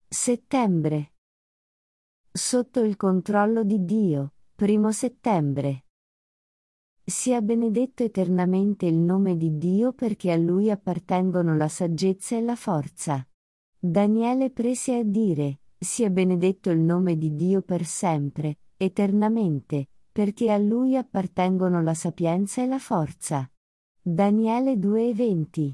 Settembre. Sotto il controllo di Dio, 1 settembre. Sia benedetto eternamente il nome di Dio perché a Lui appartengono la saggezza e la forza. Daniele prese a dire, sia benedetto il nome di Dio per sempre, eternamente, perché a Lui appartengono la sapienza e la forza. Daniele 2:20.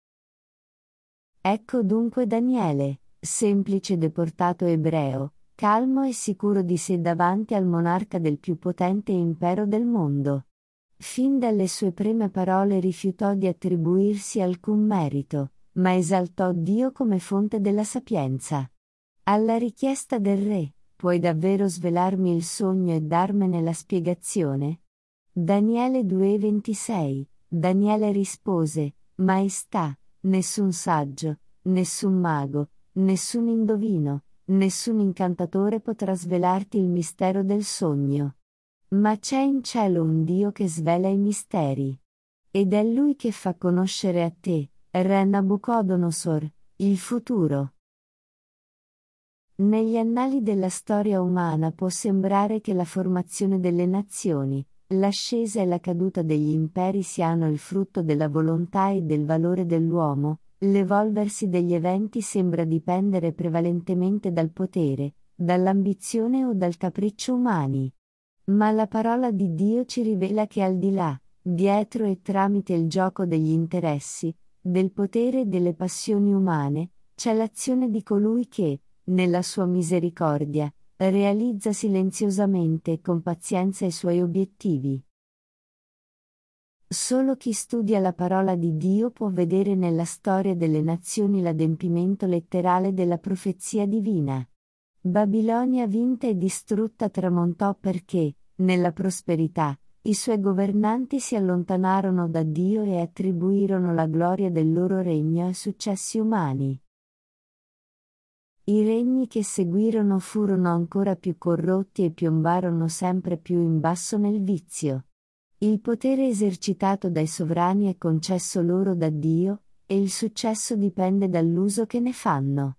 Ecco dunque Daniele, semplice deportato ebreo, calmo e sicuro di sé davanti al monarca del più potente impero del mondo. Fin dalle sue prime parole rifiutò di attribuirsi alcun merito, ma esaltò Dio come fonte della sapienza. Alla richiesta del re, puoi davvero svelarmi il sogno e darmene la spiegazione? Daniele 2:26. Daniele rispose, Maestà, nessun saggio, nessun mago, nessun indovino, nessun incantatore potrà svelarti il mistero del sogno. Ma c'è in cielo un Dio che svela i misteri. Ed è Lui che fa conoscere a te, Re Nabucodonosor, il futuro. Negli annali della storia umana può sembrare che la formazione delle nazioni, l'ascesa e la caduta degli imperi siano il frutto della volontà e del valore dell'uomo, l'evolversi degli eventi sembra dipendere prevalentemente dal potere, dall'ambizione o dal capriccio umani. Ma la parola di Dio ci rivela che al di là, dietro e tramite il gioco degli interessi, del potere e delle passioni umane, c'è l'azione di colui che, nella sua misericordia, realizza silenziosamente e con pazienza i suoi obiettivi. Solo chi studia la parola di Dio può vedere nella storia delle nazioni l'adempimento letterale della profezia divina. Babilonia vinta e distrutta tramontò perché, nella prosperità, i suoi governanti si allontanarono da Dio e attribuirono la gloria del loro regno a successi umani. I regni che seguirono furono ancora più corrotti e piombarono sempre più in basso nel vizio. Il potere esercitato dai sovrani è concesso loro da Dio, e il successo dipende dall'uso che ne fanno.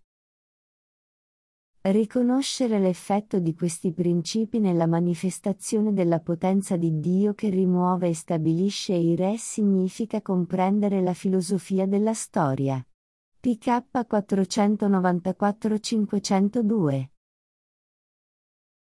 Riconoscere l'effetto di questi principi nella manifestazione della potenza di Dio che rimuove e stabilisce i re significa comprendere la filosofia della storia. PK 494-502